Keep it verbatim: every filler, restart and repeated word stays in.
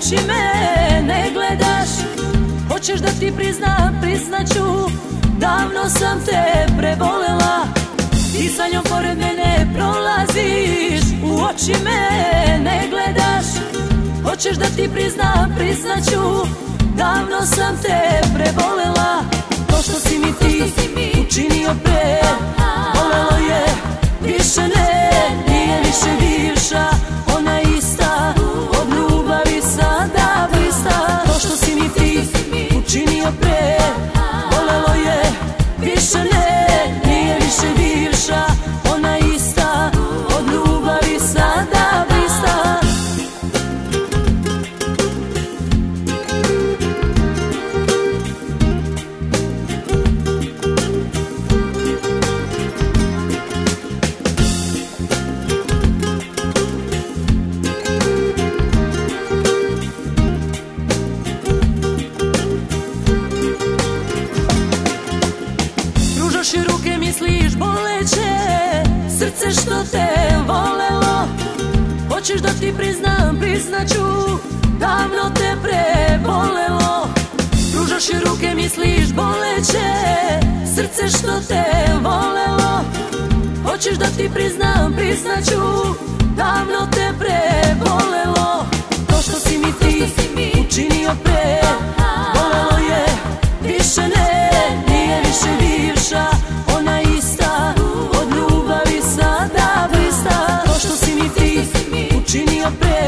oči me ne gledaš. Hoćeš da ti priznam, priznaću, davno sam te prebolela. Ti sa njom pored mene prolaziš, u oči me ne gledaš. Hoćeš da ti priznam, priznaću, davno sam te prebolela. To što si mi ti učinio pre, bolelo je, više ne, nije više bivša, ona ista, od ljubavi sada blista. To što si mi ti učinio pre, bolelo je, više ne, nije više bivša, ona ista, od ljubavi sada blista. Pružaš i ruke, misliš boleće, srce što te volelo. Hoćeš da ti priznam, priznaću, davno te prebolelo. Pružaš i ruke, misliš boleće, srce što te volelo. Hoćeš da ti priznam, priznaću, davno te prebolelo. To što si mi ti učinio pre, bolelo je, više ne, nije više bivša, ona ista, od ljubavi sada blista. To što si mi ti učinio pre,